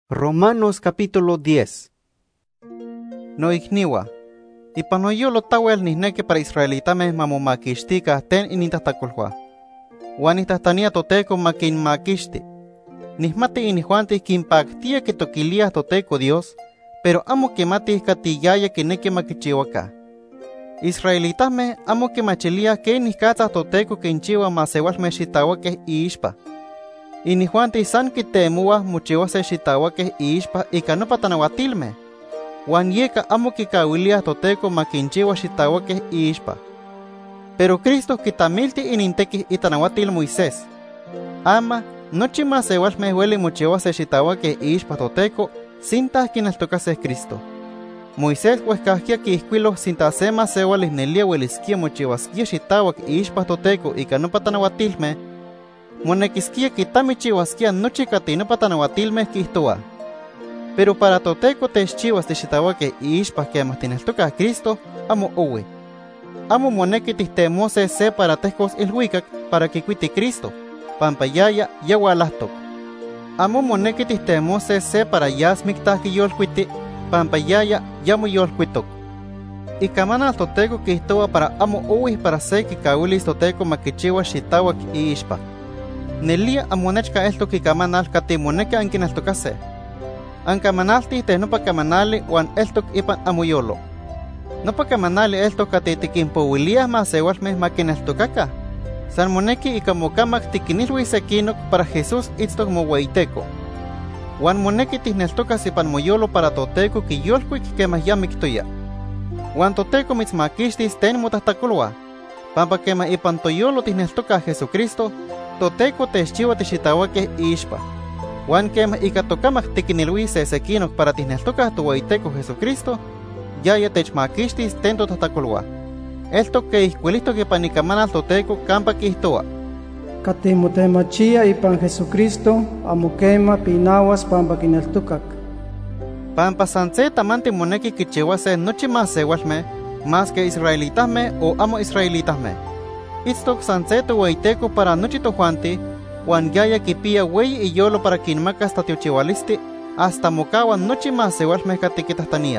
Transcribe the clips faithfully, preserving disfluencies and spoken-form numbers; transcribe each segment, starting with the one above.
Romanos capítulo diez. No igniwa. Ipanoyolo tawel nihneke para israelitame mamomakishtika ten inintahtakulhua. Wan itahtania toteco makin makishti. Nihmati inihuanti kimpaktia que toquilia toteco Dios, pero amo que mati katiyaya que neke makichiwaka. Israelitame amo que machilia que nihkata toteco que inchiwa masewalme shitawake iishpa. Inihuanti san kitemua muchiwase shitawake iishpa ikanopa tanawatilme. Wan yeka amo kikawilia toteco makinchiwa shitawake iishpa. Pero Cristo kitamilti ininteki itanawatil Moisés. Ama nochi masewalme hueli muchiwase shitawake iishpa toteco sinta kinaltokase Cristo. Moisés huescahkia kiihkuilo sinta se masewalis nelia hueliskia muchiwaskia shitawak iishpa toteco ikanopa tanawatilme. Monekiskia kitamichiwaskia nochi katinopa tanawatilme kihtoa. Pero para toteco techchiwas techitawake iishpa quemas tineltoka Cristo, amo owe. Amo moneki tichtemose se para tehcos ilhuicac para que cuiti Cristo, pampayaya yahualahtok. Amo moneki tichtemose se para yasmictahki yolcuiti, pampayaya yamu yolcuitok. Y camana toteco kihtoa para amo owe para se kikawilis toteco makichiwas xitawak iishpa. Nelia amonechka esto kikamanal katimoneki ankineltokase. Ankamanalti te nopa kamanali wan eltok ipan amuyolo. Nopa kamanali eltok katitikinpowilia masewalme makineltokaka. San moneki ikamokamak tikinilwi sekinok para Jesús itztok moweiteko. Wan moneki tihneltokas ipan moyolo para toteco kiyolkuik kemah yamiktoya. Wan toteco mitzmakixtis ten motahtakulwa. Pampa kemah ipan toyolo tihneltoka Jesucristo, toteco techchiwa tixitawake iishpa. Wan kemah ikatokamak tikinilwi se sekinok para tihneltokah tuweiteco Jesucristo, yaya techmakixtis ten totahtakulwa. Eltok que ihkuilihtok ipan ikamanal toteco kampa kihtoa. Katimotemachiya ipan Jesucristo, amo kema pinawas pampa kineltokak. Pampa sanse tamanti moneki kichiwase nochi masewalme, más que israelitahme o amo israelitahme. Itztok sanse tuweiteco para nochi tojuanti, wan yaya kipia wey iyolo para kinmakas tatiochiwalisti, hasta mokawan nochi masewalme katikitahtania.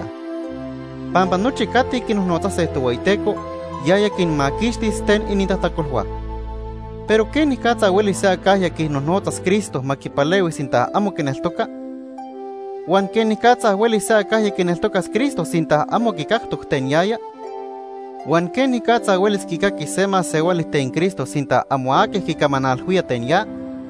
Pampa nochi kati kinuhnotase tuweiteco, yaya kinmakixtis ten inintahtakulhua. Pero que ni katsa hueli sea kahya kinuhnotas Cristo makipalewi sinta amo kineltoka? Wan que ni katsa hueli sea kahya kineltokas Cristo sinta amo kikaktok ten yaya? Wan que ni katsa huelis kikaki sema sewalis ten Cristo sinta amo ake kikamanalhuya ten ya?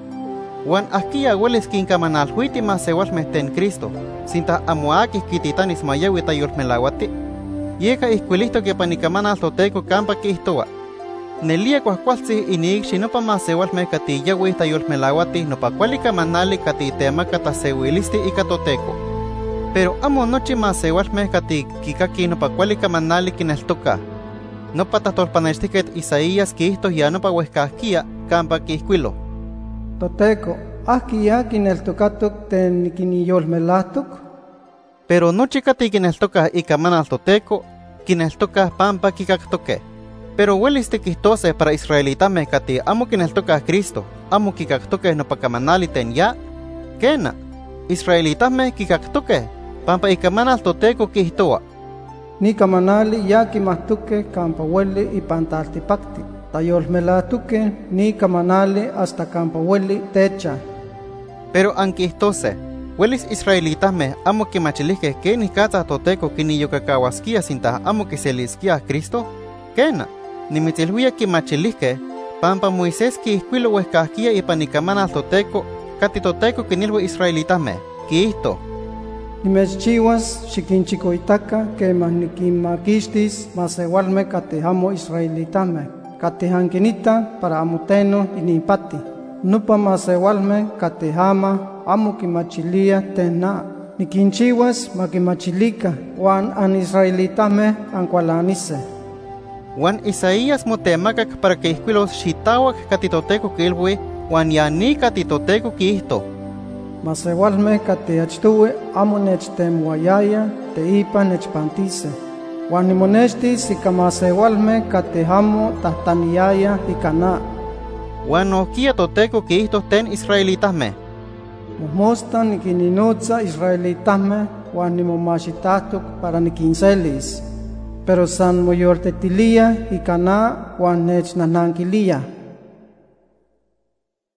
Wan ahkia huelis kinkamanalhuiti masewalme ten Cristo sinta amo ake kititanis mayawi tayolmelawati? Yeka ihkuilihto que panikamanal toteco kampa kihtoa. Nelia kuahkualtsi inik xinopa masewalme katiyawi tayolmelawati nopa kuali kamanali katitemaka tasewilisti ika toteco. Pero amo nochi masewalme kati kikaki nopa kuali kamanali kineltoka. Nopa tahtolpanextiket Isaías kihto ya nopa huescahkia kampa kihkuilo. Toteco, ahkia kineltokatok ten kiniyolmelahtok? Pero nochi kati kineltoka ikamanal toteco, kineltoka pampa kikaktoke. Pero huelis tikihtose para israelitame kati amo kineltoka Cristo, amo kikaktoke nopa kamanali ten ya? Kena, israelitame kikaktoke, pampa ikamanal toteco kihtoa. Ni kamanali ya kimahtuke kampa hueli ipan taltipakti. Tayolmelahtuke ni kamanali hasta kampa hueli techa. Pero ankihtose, huelis israelitame amo kimachilihke que ni katsa toteco kiniyokakawaskia sinta amo kiseliskia Cristo? Kena, nimitzilhuia kimachilihke, pampa Moisés kiihkuilo huescahkia ipan ikamanal toteco, kati toteco kinilhui israelitame, kihto. Nimechchiwas xikinchikoitaka kemah nikinmakixtis masewalme kati amo israelitame, kati hankinita para amo teno inipati. Nopa masewalme kati hama amo kimachilia tena. Nikinchiwas makimachilika wan an israelitame ankualanise. Wan Isaías motemakak para que ihkuilos xitawak kati toteco kilhui, wan yani kati toteco kihto. Masewalme kati achtuwe amo nechtemuayaya te ipa nechpantise. Wan nimonextis ika masewalme kati amo tahtaniyaya ikana. Wan nohkia toteco kihto ten israelitahme. Mojmosta nikininotza israelitame huan nimomachitahtok para nikinselis. Pero san moyoltetilia ikana huan nechnanankilia.